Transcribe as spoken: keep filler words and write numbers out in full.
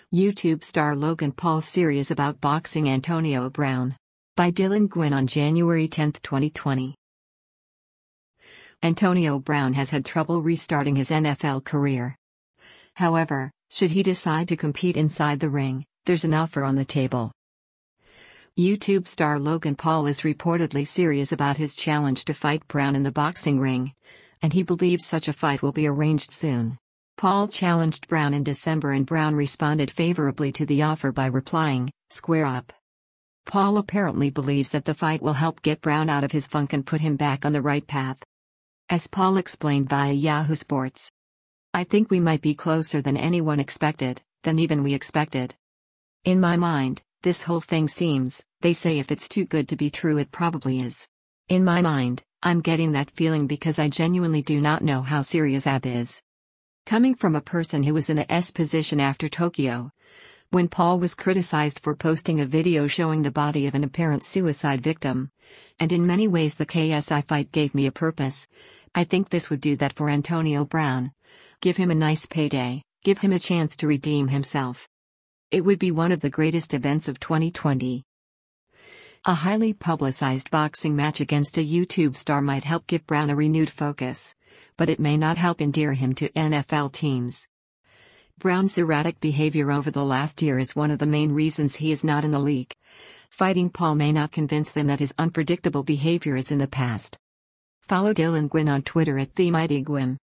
YouTube star Logan Paul serious about boxing Antonio Brown. By Dylan Gwynn on January tenth, twenty twenty. Antonio Brown has had trouble restarting his N F L career. However, should he decide to compete inside the ring, there's an offer on the table. YouTube star Logan Paul is reportedly serious about his challenge to fight Brown in the boxing ring, and he believes such a fight will be arranged soon. Paul challenged Brown in December and Brown responded favorably to the offer by replying, "Square up." Paul apparently believes that the fight will help get Brown out of his funk and put him back on the right path. As Paul explained via Yahoo Sports, "I think we might be closer than anyone expected, than even we expected. In my mind, this whole thing seems, they say if it's too good to be true it probably is. In my mind, I'm getting that feeling because I genuinely do not know how serious Ab is." Coming from a person who was in a S position after Tokyo, when Paul was criticized for posting a video showing the body of an apparent suicide victim, and in many ways the K S I fight gave me a purpose, I think this would do that for Antonio Brown. Give him a nice payday, give him a chance to redeem himself. It would be one of the greatest events of twenty twenty. A highly publicized boxing match against a YouTube star might help give Brown a renewed focus, but it may not help endear him to N F L teams. Brown's erratic behavior over the last year is one of the main reasons he is not in the league. Fighting Paul may not convince them that his unpredictable behavior is in the past. Follow Dylan Gwynn on Twitter at TheMightyGwynn.